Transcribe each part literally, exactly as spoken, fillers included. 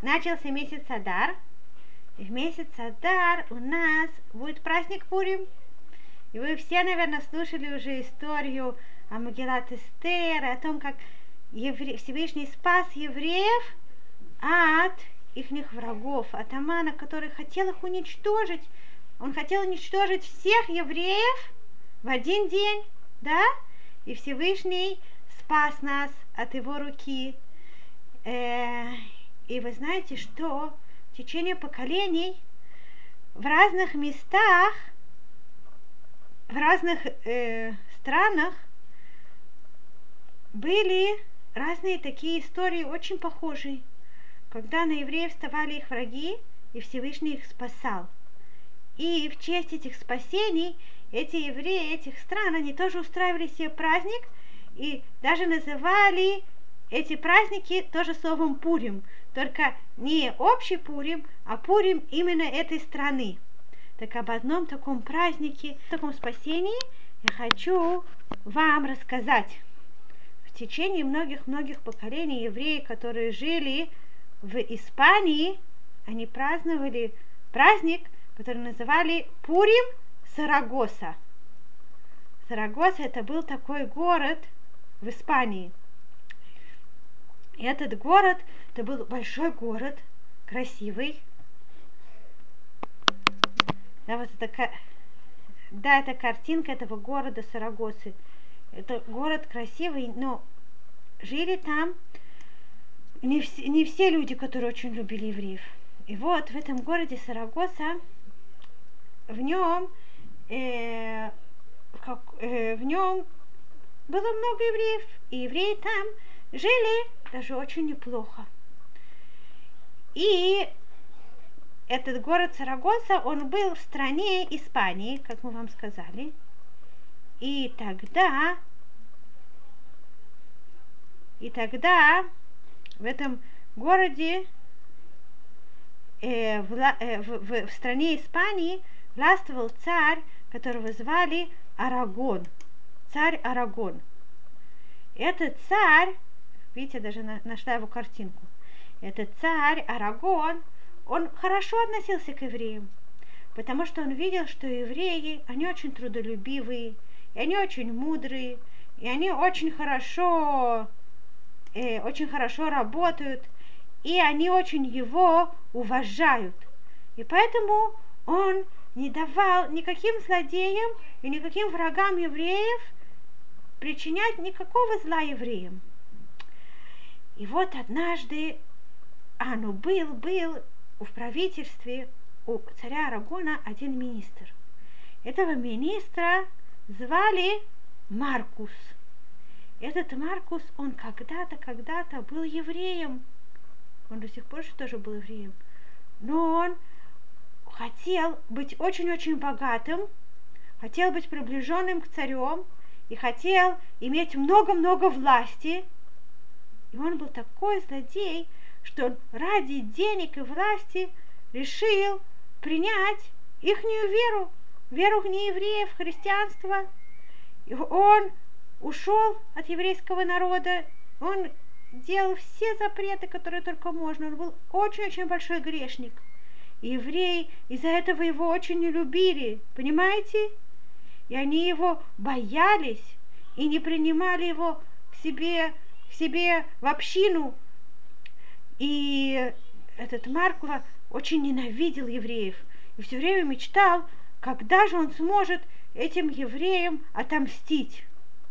начался месяц Адар. И в месяц Адар у нас будет праздник Пурим. И вы все, наверное, слушали уже историю о Мегилат Эстер, о том, как евре... Всевышний спас евреев от их врагов, от Амана, который хотел их уничтожить. Он хотел уничтожить всех евреев в один день, да? И Всевышний спас нас от его руки. Э, и вы знаете, что в течение поколений в разных местах, в разных э, странах были разные такие истории, очень похожие, когда на евреев вставали их враги, и Всевышний их спасал. И в честь этих спасений эти евреи этих стран, они тоже устраивали себе праздник, и даже называли эти праздники тоже словом Пурим, только не общий Пурим, а Пурим именно этой страны. Так об одном таком празднике, таком спасении я хочу вам рассказать. В течение многих-многих поколений евреи, которые жили в Испании, они праздновали праздник, который называли Пурим Сарагоса. Сарагоса — это был такой город в Испании. И этот город, это был большой город, красивый. Да, вот это, да, это картинка этого города Сарагосы. Это город красивый, но жили там не все, не все люди, которые очень любили евреев. И вот в этом городе Сарагоса, в нем, э, как, э, в нем было много евреев, и евреи там жили даже очень неплохо. И этот город Сарагоса, он был в стране Испании, как мы вам сказали. И тогда, и тогда в этом городе, э, в, э, в, в, в стране Испании властвовал царь, которого звали Арагон. Царь Арагон. Этот царь, видите, даже на, нашла его картинку. Этот царь Арагон, он хорошо относился к евреям, потому что он видел, что евреи, они очень трудолюбивые, и они очень мудрые, и они очень хорошо, э, очень хорошо работают, и они очень его уважают. И поэтому он не давал никаким злодеям и никаким врагам евреев причинять никакого зла евреям. И вот однажды, а ну был, был в правительстве у царя Арагона один министр. Этого министра звали Маркус. Этот Маркус, он когда-то, когда-то был евреем. Он до сих пор еще тоже был евреем. Но он хотел быть очень-очень богатым, хотел быть приближенным к царем и хотел иметь много-много власти. И он был такой злодей, что он ради денег и власти решил принять ихнюю веру, веру в неевреев, христианство. И он ушел от еврейского народа, он делал все запреты, которые только можно. Он был очень-очень большой грешник. И евреи из-за этого его очень не любили, понимаете? И они его боялись и не принимали его к себе, к себе в общину. И этот Маркова очень ненавидел евреев и все время мечтал, когда же он сможет этим евреям отомстить.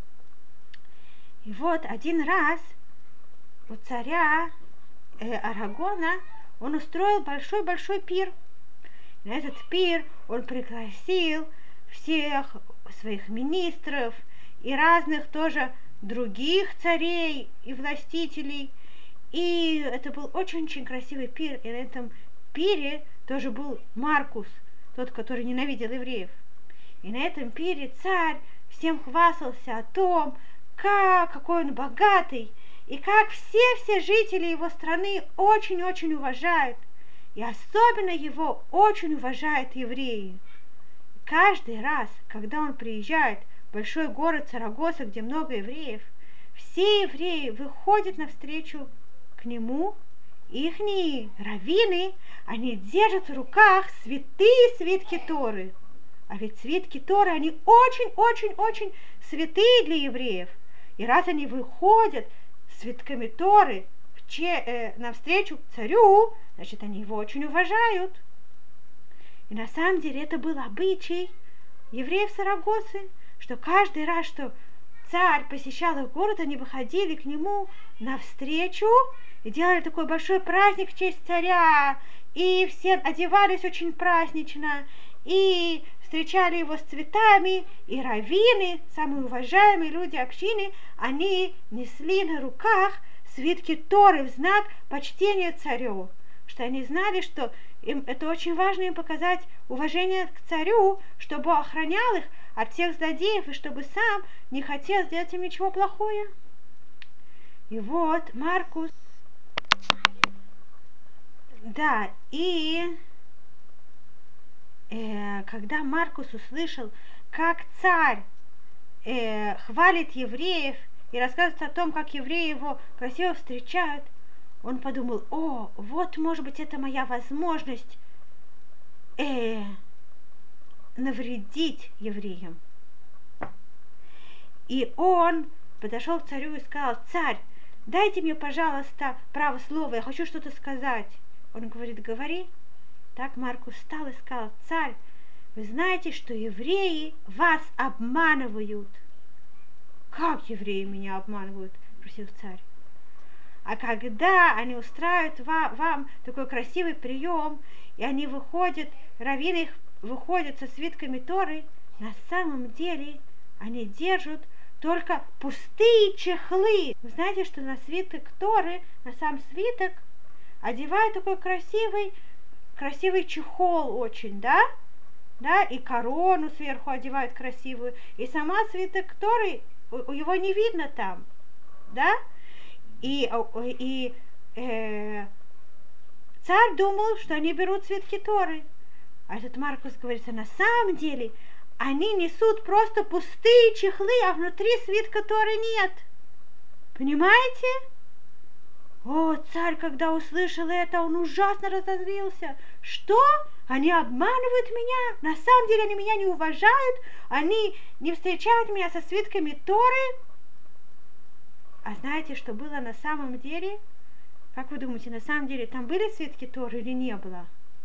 И вот один раз у царя э, Арагона он устроил большой-большой пир. На этот пир он пригласил всех своих министров и разных тоже других царей и властителей. И это был очень-очень красивый пир. И на этом пире тоже был Маркус, тот, который ненавидел евреев. И на этом пире царь всем хвастался о том, как, какой он богатый, и как все-все жители его страны очень-очень уважают. И особенно его очень уважают евреи. Каждый раз, когда он приезжает в большой город Сарагоса, где много евреев, все евреи выходят навстречу к нему ихние раввины, они держат в руках святые свитки Торы. А ведь свитки Торы, они очень-очень-очень святые для евреев. И раз они выходят с свитками Торы в че, э, навстречу царю, значит, они его очень уважают. И на самом деле это был обычай евреев Сарагосы, что каждый раз, что царь посещал их город, они выходили к нему навстречу и делали такой большой праздник в честь царя, и все одевались очень празднично, и встречали его с цветами, и раввины, самые уважаемые люди общины, они несли на руках свитки Торы в знак почтения царю, что они знали, что им это очень важно им показать уважение к царю, чтобы охранял их от всех злодеев, и чтобы сам не хотел сделать им ничего плохое. И вот Маркус, да, и э, когда Маркус услышал, как царь э, хвалит евреев и рассказывает о том, как евреи его красиво встречают, он подумал: о, вот, может быть, это моя возможность э, навредить евреям. И он подошел к царю и сказал: царь, дайте мне, пожалуйста, право слова, я хочу что-то сказать. Он говорит: говори. Так Маркус встал и сказал: царь, вы знаете, что евреи вас обманывают. Как евреи меня обманывают? Спросил царь. А когда они устраивают вам, вам такой красивый прием, и они выходят, раввины их выходят со свитками Торы, на самом деле они держат только пустые чехлы. Вы знаете, что на свиток Торы, на сам свиток, одевают такой красивый, красивый чехол очень, да? Да, и корону сверху одевают красивую, и сама свиток Торы, его не видно там, да? И, и э, царь думал, что они берут свитки Торы. А этот Маркус говорит: а на самом деле они несут просто пустые чехлы, а внутри свитка Торы нет. Понимаете? О, царь, когда услышал это, он ужасно разозлился. Что? Они обманывают меня? На самом деле они меня не уважают? Они не встречают меня со свитками Торы? А знаете, что было на самом деле? Как вы думаете, на самом деле там были свитки Торы или не было?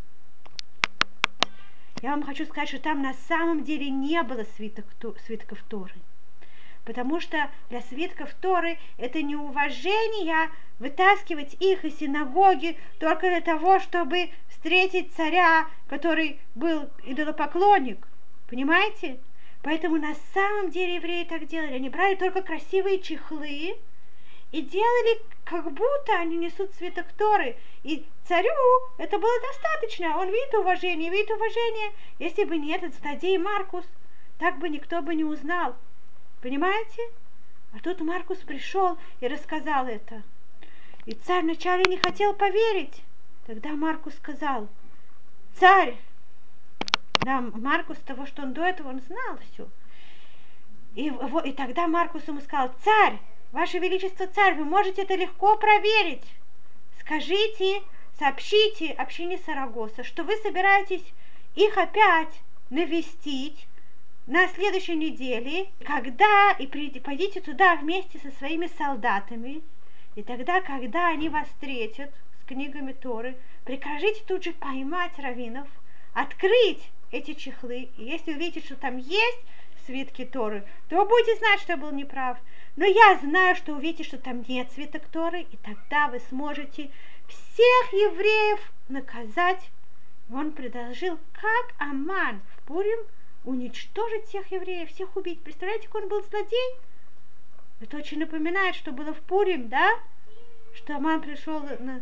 Я вам хочу сказать, что там на самом деле не было свиток, свитков Торы. Потому что для свитков Торы это неуважение вытаскивать их из синагоги только для того, чтобы встретить царя, который был идолопоклонник. Понимаете? Поэтому на самом деле евреи так делали. Они брали только красивые чехлы и делали, как будто они несут свиток Торы. И царю это было достаточно. Он видит уважение, видит уважение. Если бы не этот злодей Маркус, так бы никто бы не узнал. Понимаете? А тут Маркус пришел и рассказал это. И царь вначале не хотел поверить. Тогда Маркус сказал: царь, да, Маркус, того, что он до этого, он знал все. И, и тогда Маркус ему сказал: царь, ваше величество, царь, вы можете это легко проверить. Скажите, сообщите общине Сарагоса, что вы собираетесь их опять навестить на следующей неделе, когда и пойдите туда вместе со своими солдатами, и тогда, когда они вас встретят с книгами Торы, прикажите тут же поймать раввинов, открыть эти чехлы, и если увидите, что там есть свитки Торы, то вы будете знать, что я был неправ. Но я знаю, что увидите, что там нет свиток Торы, и тогда вы сможете всех евреев наказать. И он предложил, как Аман в Пурим, уничтожить всех евреев, всех убить. Представляете, какой он был злодей? Это очень напоминает, что было в Пурим, да? Что Аман пришел на...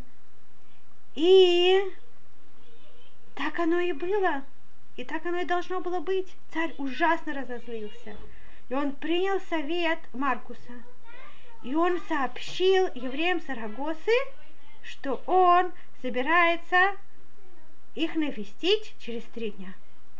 И так оно и было. И так оно и должно было быть. Царь ужасно разозлился. И он принял совет Маркуса. И он сообщил евреям Сарагосы, что он собирается их навестить через три дня.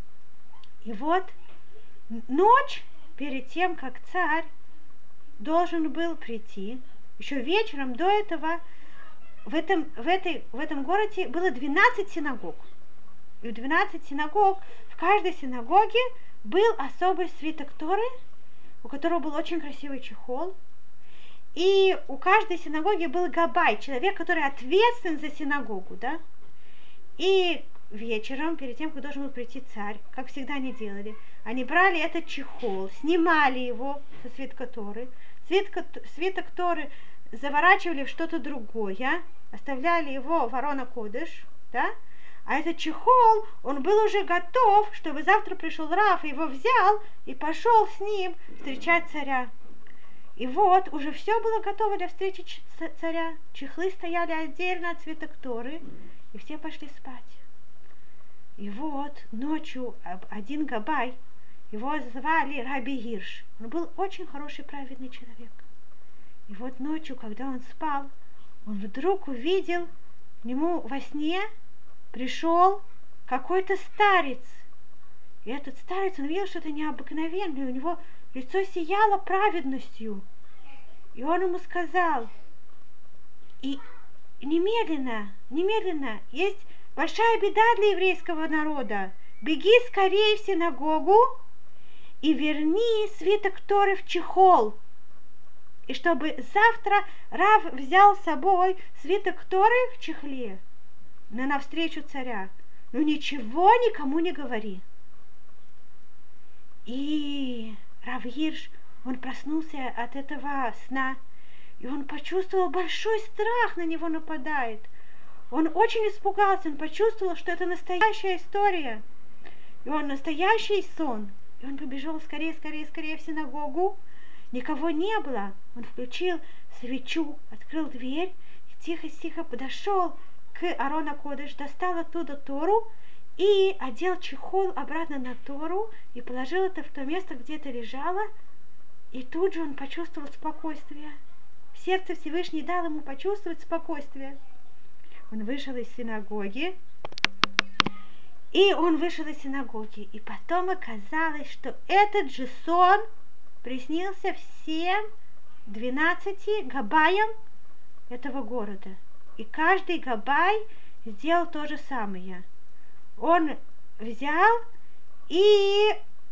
И вот ночь перед тем, как царь должен был прийти, еще вечером до этого в этом, в, этой, в этом городе было двенадцать синагог. И у двенадцати синагог, в каждой синагоге был особый свиток Торы, у которого был очень красивый чехол. И у каждой синагоги был габай, человек, который ответственен за синагогу, да. И вечером, перед тем, как должен был прийти царь, как всегда они делали, они брали этот чехол, снимали его со свитка Торы, свитка, свиток Торы заворачивали в что-то другое, оставляли его в Арон а-Кодеш, да, а этот чехол, он был уже готов, чтобы завтра пришел Рав, его взял и пошел с ним встречать царя. И вот, уже все было готово для встречи царя, чехлы стояли отдельно от свиток Торы, и все пошли спать. И вот, ночью один габай, его звали Раби Гирш, он был очень хороший, праведный человек. И вот ночью, когда он спал, он вдруг увидел, к нему во сне пришел какой-то старец. И этот старец, он видел что-то необыкновенное, у него лицо сияло праведностью. И он ему сказал, и немедленно, немедленно, есть большая беда для еврейского народа. Беги скорее в синагогу и верни свиток Торы в чехол. И чтобы завтра Рав взял с собой свиток Торы в чехле на навстречу царя. Но ничего никому не говори. И Рав Гирш, он проснулся от этого сна, и он почувствовал большой страх, на него нападает. Он очень испугался, он почувствовал, что это настоящая история. И он настоящий сон. И он побежал скорее, скорее, скорее в синагогу. Никого не было. Он включил свечу, открыл дверь, и тихо-тихо подошел к Арон а-Кодеш, достал оттуда Тору и одел чехол обратно на Тору и положил это в то место, где это лежало. И тут же он почувствовал спокойствие. Сердце Всевышний дал ему почувствовать спокойствие. Он вышел из синагоги, и он вышел из синагоги, и потом оказалось, что этот же сон приснился всем двенадцати габаям этого города. И каждый габай сделал то же самое. Он взял и,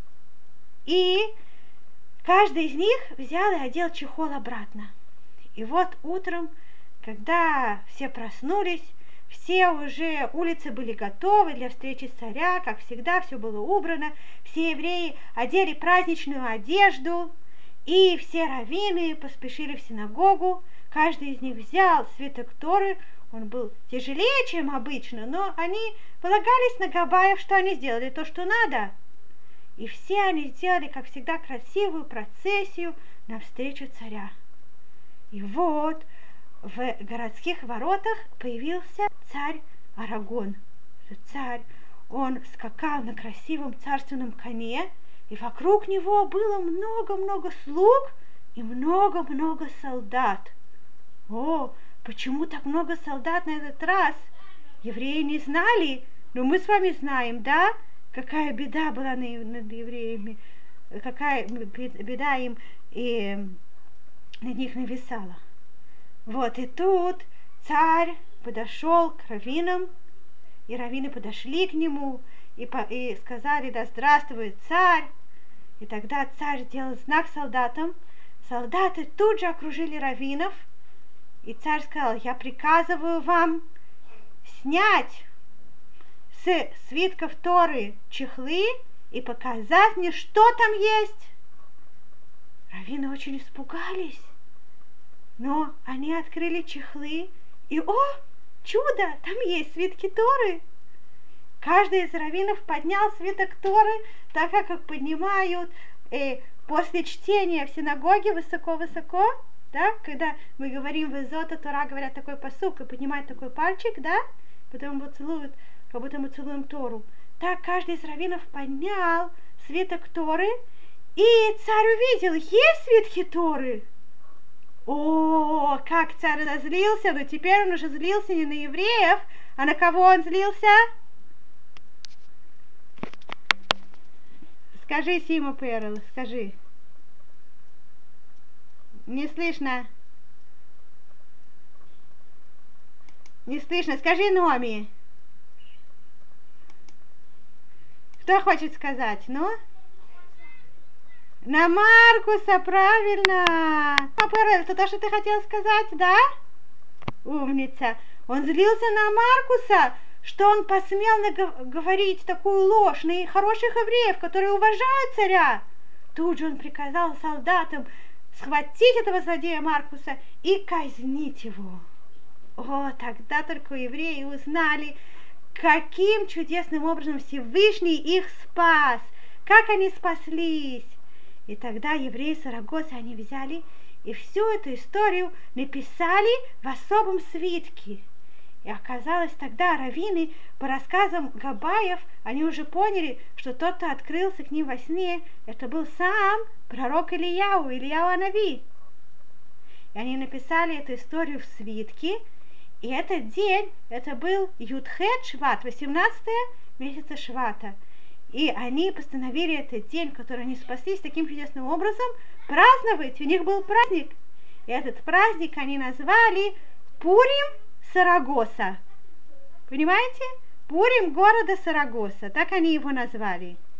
и каждый из них взял и одел чехол обратно. И вот утром, когда все проснулись, все уже улицы были готовы для встречи царя, как всегда, все было убрано, все евреи одели праздничную одежду, и все раввины поспешили в синагогу, каждый из них взял свиток Торы, он был тяжелее, чем обычно, но они полагались на габаев, что они сделали то, что надо. И все они сделали, как всегда, красивую процессию навстречу царя. И вот в городских воротах появился царь Арагон. Царь, он скакал на красивом царственном коне, и вокруг него было много-много слуг и много-много солдат. О, почему так много солдат на этот раз? Евреи не знали, но мы с вами знаем, да? Какая беда была над евреями, какая беда им и над них нависала. Вот и тут царь подошел к раввинам, и раввины подошли к нему и, по, и сказали: да здравствует царь. И тогда царь сделал знак солдатам. Солдаты тут же окружили раввинов, и царь сказал: я приказываю вам снять с свитков Торы чехлы и показать мне, что там есть. Раввины очень испугались, но они открыли чехлы, и о, чудо, там есть свитки Торы. Каждый из раввинов поднял свиток Торы, так как поднимают э, после чтения в синагоге высоко-высоко, да, когда мы говорим в Изота Тора, говорят такой пасук, и поднимают такой пальчик, да, потом его целуют, как будто мы целуем Тору. Так каждый из раввинов поднял свиток Торы, и царь увидел, есть свитки Торы. О, как царь разозлился, но теперь он уже злился не на евреев, а на кого он злился? Скажи, Сима Перл, скажи. Не слышно. Не слышно. Скажи Номи. Кто хочет сказать? Ну? На Маркуса, правильно. Это то, что ты хотел сказать, да? Умница. Он злился на Маркуса, что он посмел говорить такую ложь на хороших евреев, которые уважают царя. Тут же он приказал солдатам схватить этого злодея Маркуса и казнить его. О, тогда только евреи узнали, каким чудесным образом Всевышний их спас, как они спаслись. И тогда евреи Сарагосы, они взяли и всю эту историю написали в особом свитке. И оказалось, тогда раввины, по рассказам Габаев, они уже поняли, что тот, кто открылся к ним во сне, это был сам пророк Ильяу, Ильяу Анави. И они написали эту историю в свитке, и этот день, это был Ютхет Шват, восемнадцатое месяца Швата. И они постановили этот день, который они спаслись таким чудесным образом, праздновать. У них был праздник. И этот праздник они назвали Пурим Сарагоса. Понимаете? Пурим города Сарагоса. Так они его назвали.